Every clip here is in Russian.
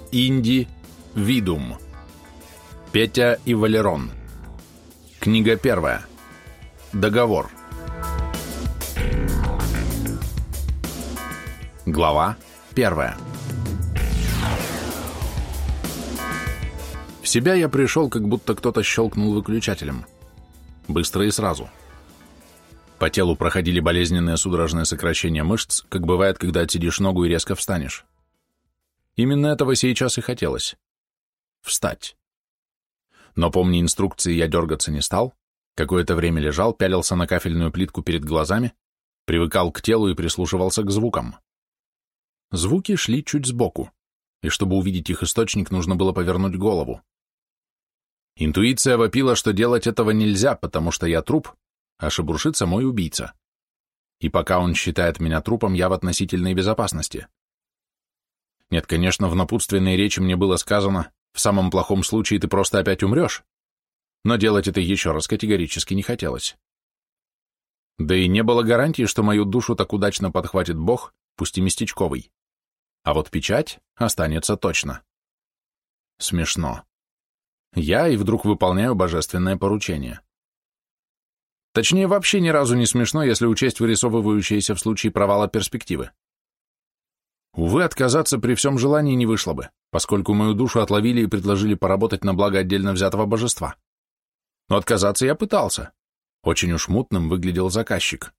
Инди Видум. Петя и Валерон. Книга первая. Договор. Глава первая. В себя я пришел, как будто кто-то щелкнул выключателем. Быстро и сразу. По телу проходили болезненные судорожные сокращения мышц, как бывает, когда отсидишь ногу и резко встанешь. Именно этого сейчас и хотелось. Встать. Но, помня инструкции, я дергаться не стал, какое-то время лежал, пялился на кафельную плитку перед глазами, привыкал к телу и прислушивался к звукам. Звуки шли чуть сбоку, и чтобы увидеть их источник, нужно было повернуть голову. Интуиция вопила, что делать этого нельзя, потому что я труп, а шебуршится мой убийца. И пока он считает меня трупом, я в относительной безопасности. Нет, конечно, в напутственной речи мне было сказано, в самом плохом случае ты просто опять умрешь, но делать это еще раз категорически не хотелось. Да и не было гарантии, что мою душу так удачно подхватит Бог, пусть и местечковый. А вот печать останется точно. Смешно. Я и вдруг выполняю божественное поручение. Точнее, вообще ни разу не смешно, если учесть вырисовывающиеся в случае провала перспективы. Увы, отказаться при всем желании не вышло бы, поскольку мою душу отловили и предложили поработать на благо отдельно взятого божества. Но отказаться я пытался. Очень уж мутным выглядел заказчик.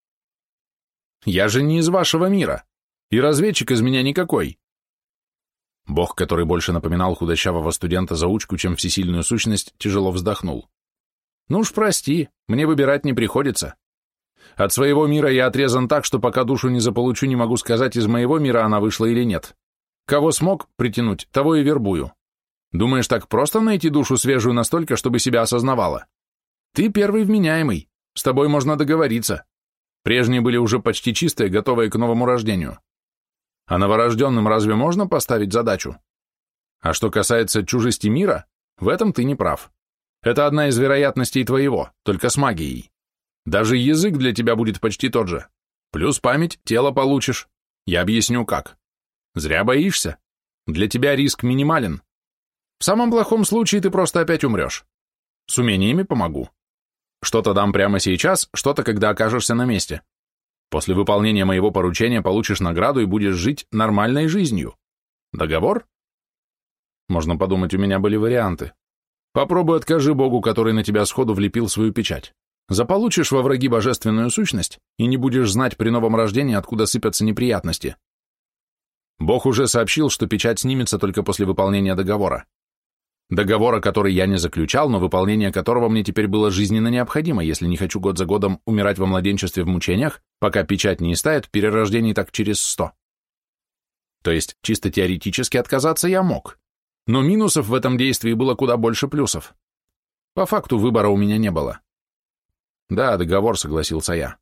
«Я же не из вашего мира, и разведчик из меня никакой». Бог, который больше напоминал худощавого студента-заучку, чем всесильную сущность, тяжело вздохнул. «Ну уж прости, мне выбирать не приходится. От своего мира я отрезан так, что пока душу не заполучу, не могу сказать, из моего мира она вышла или нет. Кого смог притянуть, того и вербую. Думаешь, так просто найти душу свежую настолько, чтобы себя осознавала? Ты первый вменяемый, с тобой можно договориться. Прежние были уже почти чистые, готовые к новому рождению. А новорожденным разве можно поставить задачу? А что касается чужести мира, в этом ты не прав. Это одна из вероятностей твоего, только с магией. Даже язык для тебя будет почти тот же. Плюс память, тело получишь. Я объясню как. Зря боишься. Для тебя риск минимален. В самом плохом случае ты просто опять умрешь. С умениями помогу. Что-то дам прямо сейчас, что-то, когда окажешься на месте. После выполнения моего поручения получишь награду и будешь жить нормальной жизнью. Договор? Можно подумать, у меня были варианты. Попробуй откажи Богу, который на тебя сходу влепил свою печать. Заполучишь во враги божественную сущность и не будешь знать при новом рождении, откуда сыпятся неприятности. Бог уже сообщил, что печать снимется только после выполнения договора. Договора, который я не заключал, но выполнение которого мне теперь было жизненно необходимо, если не хочу год за годом умирать во младенчестве в мучениях, пока печать не истает, перерождений так через 100. То есть, чисто теоретически отказаться я мог, но минусов в этом действии было куда больше плюсов. По факту выбора у меня не было. Да, договор, согласился я.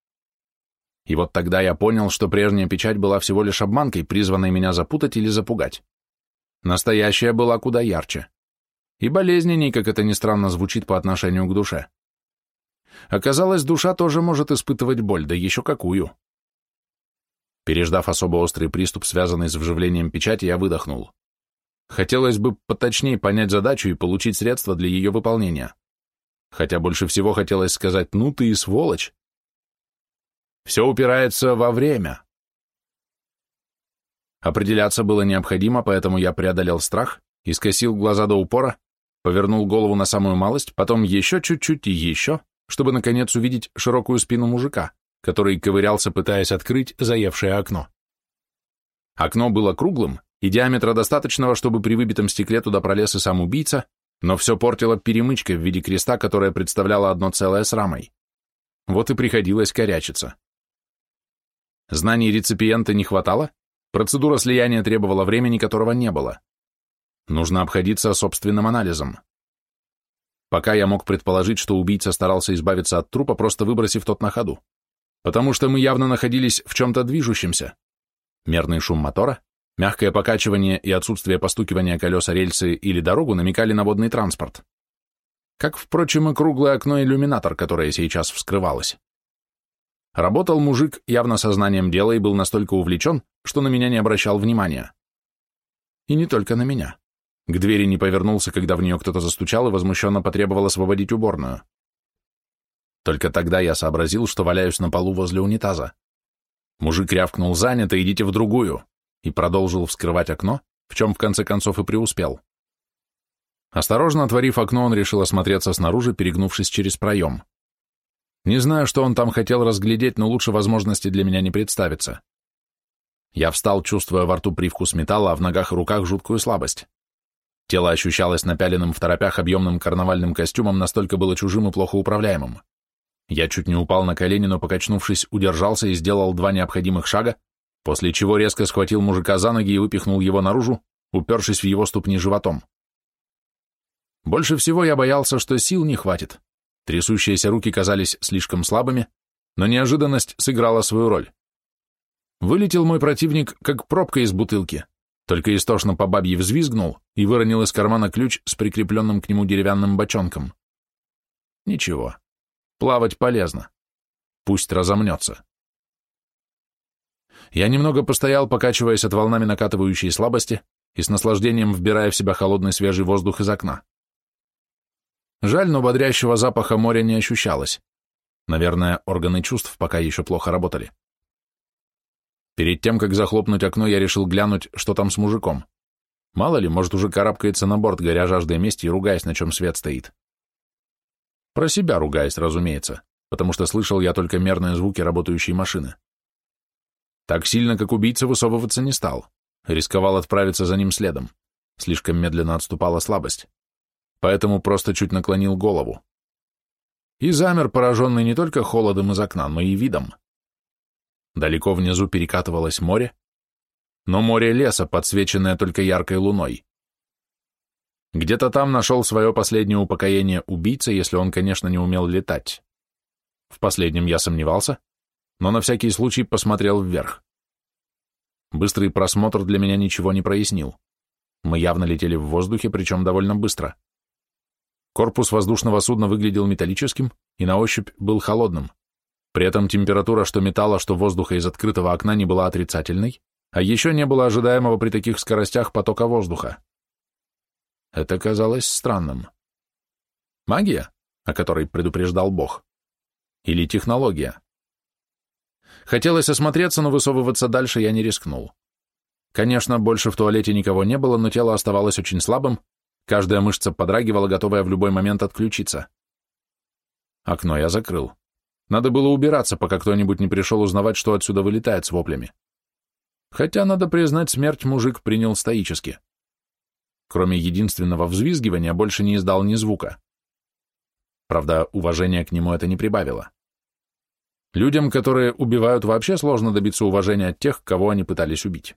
И вот тогда я понял, что прежняя печать была всего лишь обманкой, призванной меня запутать или запугать. Настоящая была куда ярче. И болезненней, как это ни странно звучит по отношению к душе. Оказалось, душа тоже может испытывать боль, да еще какую. Переждав особо острый приступ, связанный с вживлением печати, я выдохнул. Хотелось бы поточнее понять задачу и получить средства для ее выполнения. Хотя больше всего хотелось сказать «ну ты и сволочь». Все упирается во время. Определяться было необходимо, поэтому я преодолел страх и скосил глаза до упора, повернул голову на самую малость, потом еще чуть-чуть и еще, чтобы наконец увидеть широкую спину мужика, который ковырялся, пытаясь открыть заевшее окно. Окно было круглым, и диаметра достаточного, чтобы при выбитом стекле туда пролез и сам убийца, но все портила перемычка в виде креста, которая представляла одно целое с рамой. Вот и приходилось корячиться. Знаний реципиента не хватало, процедура слияния требовала времени, которого не было. Нужно обходиться собственным анализом. Пока я мог предположить, что убийца старался избавиться от трупа, просто выбросив тот на ходу, потому что мы явно находились в чем-то движущемся. Мерный шум мотора, мягкое покачивание и отсутствие постукивания колес о рельсы или дорогу намекали на водный транспорт. Как, впрочем, и круглое окно-иллюминатор, которое сейчас вскрывалось. Работал мужик явно сознанием дела и был настолько увлечен, что на меня не обращал внимания. И не только на меня. К двери не повернулся, когда в нее кто-то застучал и возмущенно потребовал освободить уборную. Только тогда я сообразил, что валяюсь на полу возле унитаза. Мужик рявкнул: «Занято, идите в другую!» и продолжил вскрывать окно, в чем в конце концов и преуспел. Осторожно отворив окно, он решил осмотреться снаружи, перегнувшись через проем. Не знаю, что он там хотел разглядеть, но лучше возможности для меня не представится. Я встал, чувствуя во рту привкус металла, а в ногах и руках жуткую слабость. Тело ощущалось напяленным в торопях объемным карнавальным костюмом, настолько было чужим и плохо управляемым. Я чуть не упал на колени, но, покачнувшись, удержался и сделал 2 необходимых шага, после чего резко схватил мужика за ноги и выпихнул его наружу, упершись в его ступни животом. Больше всего я боялся, что сил не хватит. Трясущиеся руки казались слишком слабыми, но неожиданность сыграла свою роль. Вылетел мой противник, как пробка из бутылки, только истошно по бабье взвизгнул и выронил из кармана ключ с прикрепленным к нему деревянным бочонком. Ничего, плавать полезно. Пусть разомнется. Я немного постоял, покачиваясь от волнами накатывающей слабости и с наслаждением вбирая в себя холодный свежий воздух из окна. Жаль, но бодрящего запаха моря не ощущалось. Наверное, органы чувств пока еще плохо работали. Перед тем, как захлопнуть окно, я решил глянуть, что там с мужиком. Мало ли, может, уже карабкается на борт, горя жаждой мести и ругаясь, на чем свет стоит. Про себя ругаясь, разумеется, потому что слышал я только мерные звуки работающей машины. Так сильно, как убийца, высовываться не стал. Рисковал отправиться за ним следом. Слишком медленно отступала слабость. Поэтому просто чуть наклонил голову. И замер, пораженный не только холодом из окна, но и видом. Далеко внизу перекатывалось море, но море леса, подсвеченное только яркой луной. Где-то там нашел свое последнее упокоение убийца, если он, конечно, не умел летать. В последнем я сомневался, но на всякий случай посмотрел вверх. Быстрый просмотр для меня ничего не прояснил. Мы явно летели в воздухе, причем довольно быстро. Корпус воздушного судна выглядел металлическим и на ощупь был холодным. При этом температура что металла, что воздуха из открытого окна не была отрицательной, а еще не было ожидаемого при таких скоростях потока воздуха. Это казалось странным. Магия, о которой предупреждал Бог? Или технология? Хотелось осмотреться, но высовываться дальше я не рискнул. Конечно, больше в туалете никого не было, но тело оставалось очень слабым, каждая мышца подрагивала, готовая в любой момент отключиться. Окно я закрыл. Надо было убираться, пока кто-нибудь не пришел узнавать, что отсюда вылетает с воплями. Хотя, надо признать, смерть мужик принял стоически. Кроме единственного взвизгивания, больше не издал ни звука. Правда, уважения к нему это не прибавило. Людям, которые убивают, вообще сложно добиться уважения от тех, кого они пытались убить.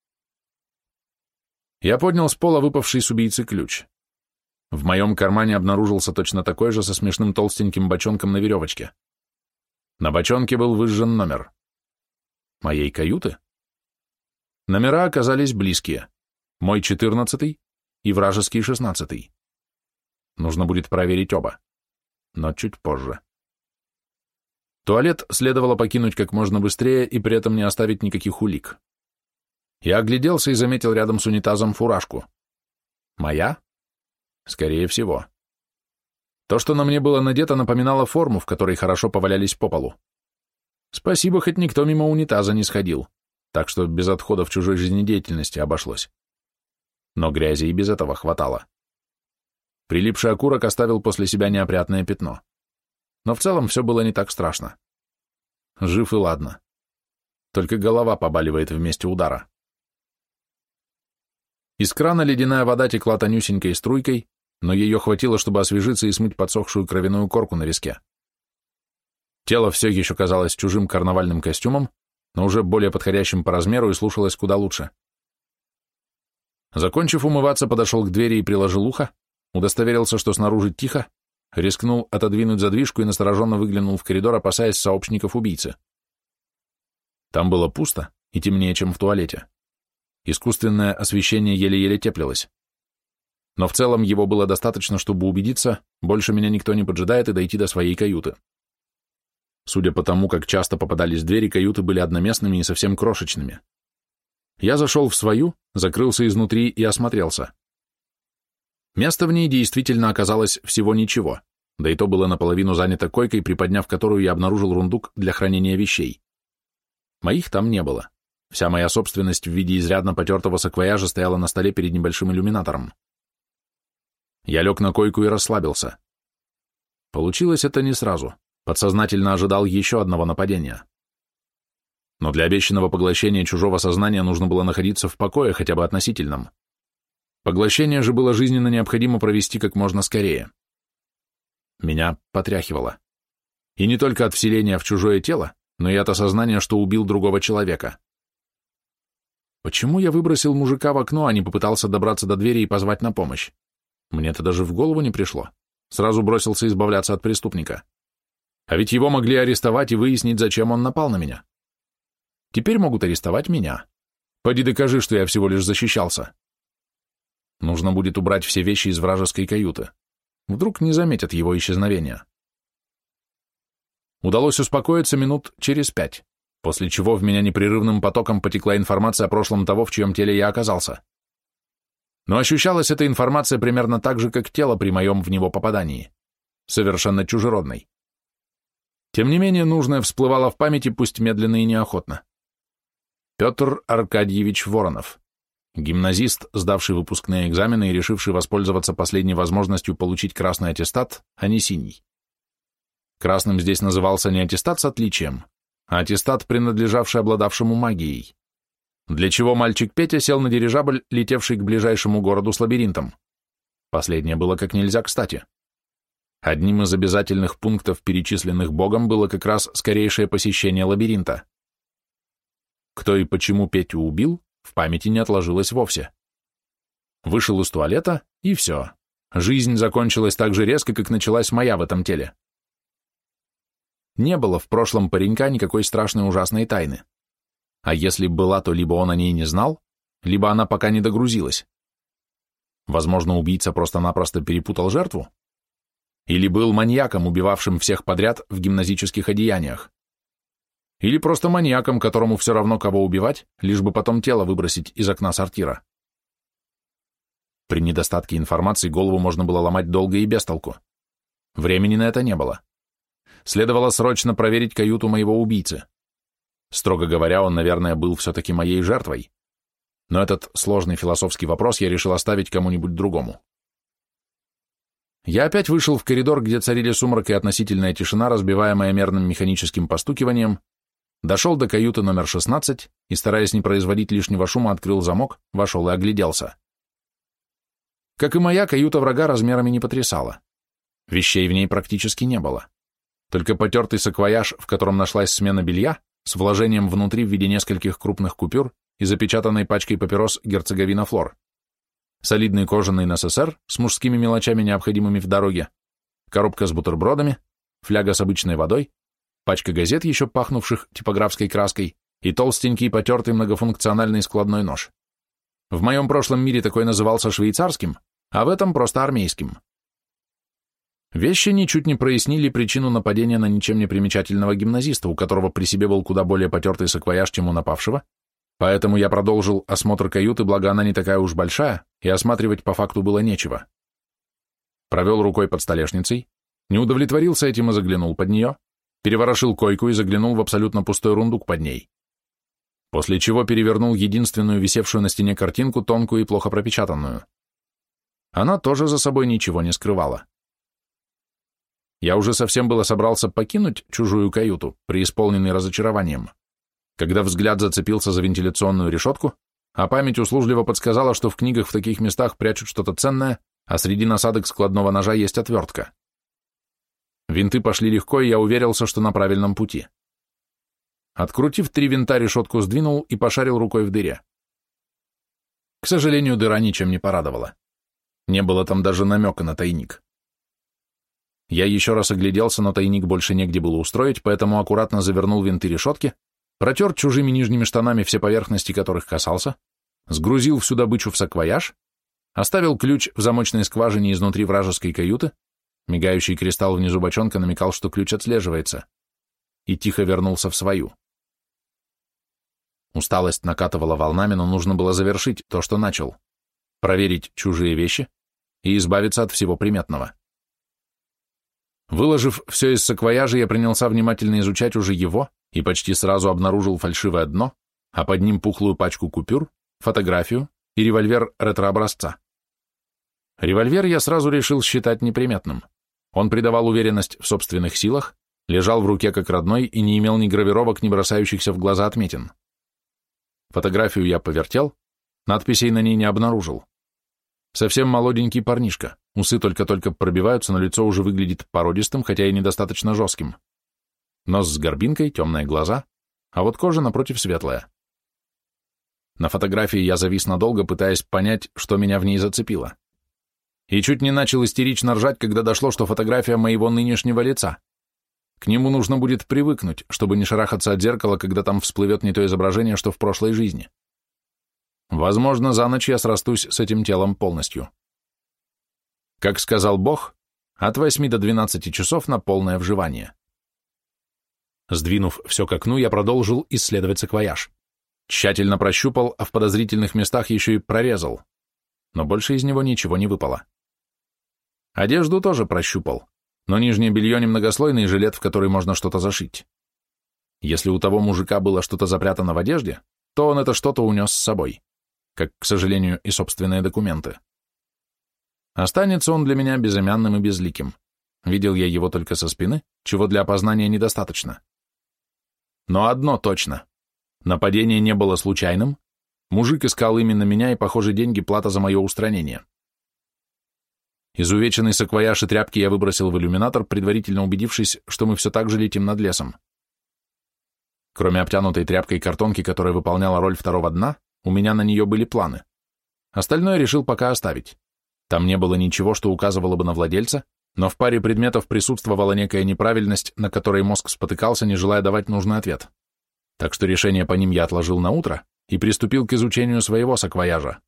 Я поднял с пола выпавший с убийцы ключ. В моем кармане обнаружился точно такой же со смешным толстеньким бочонком на веревочке. На бочонке был выжжен номер. Моей каюты? Номера оказались близкие. Мой 14-й и вражеский 16-й. Нужно будет проверить оба. Но чуть позже. Туалет следовало покинуть как можно быстрее и при этом не оставить никаких улик. Я огляделся и заметил рядом с унитазом фуражку. Моя? Скорее всего. То, что на мне было надето, напоминало форму, в которой хорошо повалялись по полу. Спасибо, хоть никто мимо унитаза не сходил, так что без отходов чужой жизнедеятельности обошлось. Но грязи и без этого хватало. Прилипший окурок оставил после себя неопрятное пятно. Но в целом все было не так страшно. Жив и ладно. Только голова побаливает в месте удара. Из крана ледяная вода текла тонюсенькой струйкой, но ее хватило, чтобы освежиться и смыть подсохшую кровяную корку на виске. Тело все еще казалось чужим карнавальным костюмом, но уже более подходящим по размеру и слушалось куда лучше. Закончив умываться, подошел к двери и приложил ухо, удостоверился, что снаружи тихо, рискнул отодвинуть задвижку и настороженно выглянул в коридор, опасаясь сообщников убийцы. Там было пусто и темнее, чем в туалете. Искусственное освещение еле-еле теплилось. Но в целом его было достаточно, чтобы убедиться, больше меня никто не поджидает и дойти до своей каюты. Судя по тому, как часто попадались двери, каюты были одноместными и совсем крошечными. Я зашел в свою, закрылся изнутри и осмотрелся. Места в ней действительно оказалось всего ничего, да и то было наполовину занято койкой, приподняв которую я обнаружил рундук для хранения вещей. Моих там не было. Вся моя собственность в виде изрядно потертого саквояжа стояла на столе перед небольшим иллюминатором. Я лег на койку и расслабился. Получилось это не сразу. Подсознательно ожидал еще одного нападения. Но для обещанного поглощения чужого сознания нужно было находиться в покое, хотя бы относительном. Поглощение же было жизненно необходимо провести как можно скорее. Меня потряхивало. И не только от вселения в чужое тело, но и от осознания, что убил другого человека. Почему я выбросил мужика в окно, а не попытался добраться до двери и позвать на помощь? Мне это даже в голову не пришло. Сразу бросился избавляться от преступника. А ведь его могли арестовать и выяснить, зачем он напал на меня. Теперь могут арестовать меня. Поди докажи, что я всего лишь защищался. Нужно будет убрать все вещи из вражеской каюты. Вдруг не заметят его исчезновения. Удалось успокоиться минут через 5, после чего в меня непрерывным потоком потекла информация о прошлом того, в чьем теле я оказался. Но ощущалась эта информация примерно так же, как тело при моем в него попадании. Совершенно чужеродной. Тем не менее, нужное всплывало в памяти, пусть медленно и неохотно. Петр Аркадьевич Воронов. Гимназист, сдавший выпускные экзамены и решивший воспользоваться последней возможностью получить красный аттестат, а не синий. Красным здесь назывался не аттестат с отличием, а аттестат, принадлежавший обладавшему магией. Для чего мальчик Петя сел на дирижабль, летевший к ближайшему городу с лабиринтом. Последнее было как нельзя кстати. Одним из обязательных пунктов, перечисленных Богом, было как раз скорейшее посещение лабиринта. Кто и почему Петю убил, в памяти не отложилось вовсе. Вышел из туалета, и все. Жизнь закончилась так же резко, как началась моя в этом теле. Не было в прошлом паренька никакой страшной ужасной тайны. А если была, то либо он о ней не знал, либо она пока не догрузилась. Возможно, убийца просто-напросто перепутал жертву? Или был маньяком, убивавшим всех подряд в гимназических одеяниях? Или просто маньяком, которому все равно, кого убивать, лишь бы потом тело выбросить из окна сортира? При недостатке информации голову можно было ломать долго и без толку. Времени на это не было. Следовало срочно проверить каюту моего убийцы. Строго говоря, он, наверное, был все-таки моей жертвой. Но этот сложный философский вопрос я решил оставить кому-нибудь другому. Я опять вышел в коридор, где царили сумрак и относительная тишина, разбиваемая мерным механическим постукиванием, дошел до каюты номер 16 и, стараясь не производить лишнего шума, открыл замок, вошел и огляделся. Как и моя, каюта врага размерами не потрясала. Вещей в ней практически не было. Только потертый саквояж, в котором нашлась смена белья, с вложением внутри в виде нескольких крупных купюр и запечатанной пачкой папирос «Герцоговина Флор», солидный кожаный НССР с мужскими мелочами, необходимыми в дороге, коробка с бутербродами, фляга с обычной водой, пачка газет, еще пахнувших типографской краской, и толстенький потертый многофункциональный складной нож. В моем прошлом мире такой назывался швейцарским, а в этом просто армейским. Вещи ничуть не прояснили причину нападения на ничем не примечательного гимназиста, у которого при себе был куда более потертый саквояж, чем у напавшего, поэтому я продолжил осмотр каюты, благо она не такая уж большая, и осматривать по факту было нечего. Провел рукой под столешницей, не удовлетворился этим и заглянул под нее, переворошил койку и заглянул в абсолютно пустой рундук под ней, после чего перевернул единственную висевшую на стене картинку, тонкую и плохо пропечатанную. Она тоже за собой ничего не скрывала. Я уже совсем было собрался покинуть чужую каюту, преисполненный разочарованием, когда взгляд зацепился за вентиляционную решетку, а память услужливо подсказала, что в книгах в таких местах прячут что-то ценное, а среди насадок складного ножа есть отвертка. Винты пошли легко, и я уверился, что на правильном пути. Открутив 3 винта, решетку сдвинул и пошарил рукой в дыре. К сожалению, дыра ничем не порадовала. Не было там даже намека на тайник. Я еще раз огляделся, но тайник больше негде было устроить, поэтому аккуратно завернул винты решетки, протер чужими нижними штанами все поверхности, которых касался, сгрузил всю добычу в саквояж, оставил ключ в замочной скважине изнутри вражеской каюты, мигающий кристалл внизу бочонка намекал, что ключ отслеживается, и тихо вернулся в свою. Усталость накатывала волнами, но нужно было завершить то, что начал. Проверить чужие вещи и избавиться от всего приметного. Выложив все из саквояжа, я принялся внимательно изучать уже его и почти сразу обнаружил фальшивое дно, а под ним пухлую пачку купюр, фотографию и револьвер ретро-образца. Револьвер я сразу решил считать неприметным. Он придавал уверенность в собственных силах, лежал в руке как родной и не имел ни гравировок, ни бросающихся в глаза отметин. Фотографию я повертел, надписей на ней не обнаружил. Совсем молоденький парнишка, усы только-только пробиваются, но лицо уже выглядит породистым, хотя и недостаточно жестким. Нос с горбинкой, темные глаза, а вот кожа напротив светлая. На фотографии я завис надолго, пытаясь понять, что меня в ней зацепило. И чуть не начал истерично ржать, когда дошло, что фотография моего нынешнего лица. К нему нужно будет привыкнуть, чтобы не шарахаться от зеркала, когда там всплывет не то изображение, что в прошлой жизни. Возможно, за ночь я срастусь с этим телом полностью. Как сказал Бог, от 8 до 12 часов на полное вживание. Сдвинув все к окну, я продолжил исследовать саквояж. Тщательно прощупал, а в подозрительных местах еще и прорезал. Но больше из него ничего не выпало. Одежду тоже прощупал, но нижнее белье немногослойный жилет, в который можно что-то зашить. Если у того мужика было что-то запрятано в одежде, то он это что-то унес с собой, как, к сожалению, и собственные документы. Останется он для меня безымянным и безликим. Видел я его только со спины, чего для опознания недостаточно. Но одно точно. Нападение не было случайным, мужик искал именно меня, и, похоже, деньги — плата за мое устранение. Изувеченный саквояж и тряпки я выбросил в иллюминатор, предварительно убедившись, что мы все так же летим над лесом. Кроме обтянутой тряпкой картонки, которая выполняла роль второго дна, у меня на нее были планы. Остальное решил пока оставить. Там не было ничего, что указывало бы на владельца, но в паре предметов присутствовала некая неправильность, на которой мозг спотыкался, не желая давать нужный ответ. Так что решение по ним я отложил на утро и приступил к изучению своего саквояжа.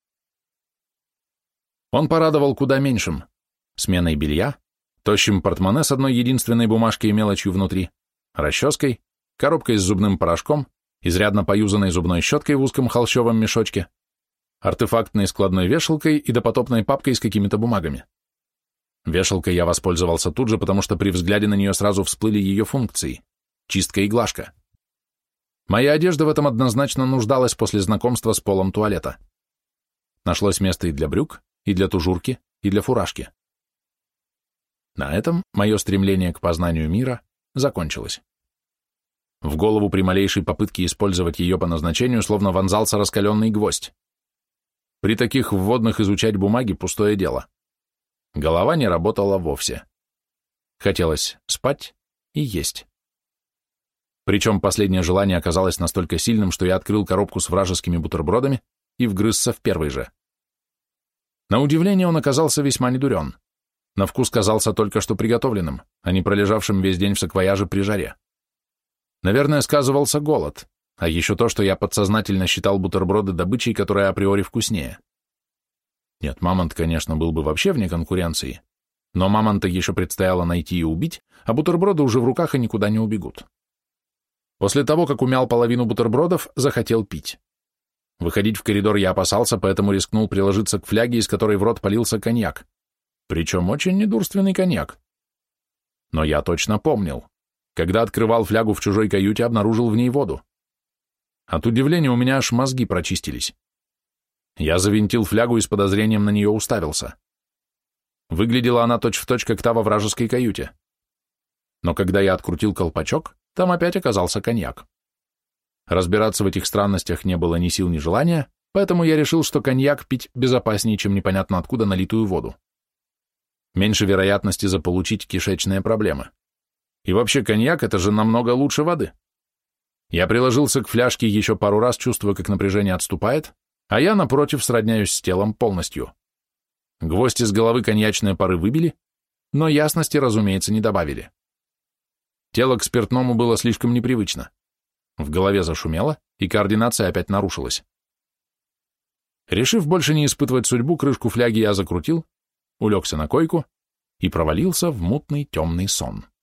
Он порадовал куда меньшим. Сменой белья, тощим портмоне с одной единственной бумажкой и мелочью внутри, расческой, коробкой с зубным порошком, изрядно поюзанной зубной щеткой в узком холщовом мешочке, артефактной складной вешалкой и допотопной папкой с какими-то бумагами. Вешалкой я воспользовался тут же, потому что при взгляде на нее сразу всплыли ее функции. Чистка и глажка. Моя одежда в этом однозначно нуждалась после знакомства с полом туалета. Нашлось место и для брюк, и для тужурки, и для фуражки. На этом мое стремление к познанию мира закончилось. В голову при малейшей попытке использовать ее по назначению словно вонзался раскаленный гвоздь. При таких вводных изучать бумаги — пустое дело. Голова не работала вовсе. Хотелось спать и есть. Причем последнее желание оказалось настолько сильным, что я открыл коробку с вражескими бутербродами и вгрызся в первый же. На удивление он оказался весьма недурен. На вкус казался только что приготовленным, а не пролежавшим весь день в саквояже при жаре. Наверное, сказывался голод, а еще то, что я подсознательно считал бутерброды добычей, которая априори вкуснее. Нет, мамонт, конечно, был бы вообще вне конкуренции, но мамонта еще предстояло найти и убить, а бутерброды уже в руках и никуда не убегут. После того, как умял половину бутербродов, захотел пить. Выходить в коридор я опасался, поэтому рискнул приложиться к фляге, из которой в рот полился коньяк. Причем очень недурственный коньяк. Но я точно помнил. Когда открывал флягу в чужой каюте, обнаружил в ней воду. От удивления у меня аж мозги прочистились. Я завинтил флягу и с подозрением на нее уставился. Выглядела она точь-в-точь, как та во вражеской каюте. Но когда я открутил колпачок, там опять оказался коньяк. Разбираться в этих странностях не было ни сил, ни желания, поэтому я решил, что коньяк пить безопаснее, чем непонятно откуда налитую воду. Меньше вероятности заполучить кишечные проблемы. И вообще коньяк — это же намного лучше воды. Я приложился к фляжке еще пару раз, чувствуя, как напряжение отступает, а я, напротив, сродняюсь с телом полностью. Гвоздь из головы коньячные пары выбили, но ясности, разумеется, не добавили. Тело к спиртному было слишком непривычно. В голове зашумело, и координация опять нарушилась. Решив больше не испытывать судьбу, крышку фляги я закрутил, улегся на койку и провалился в мутный темный сон.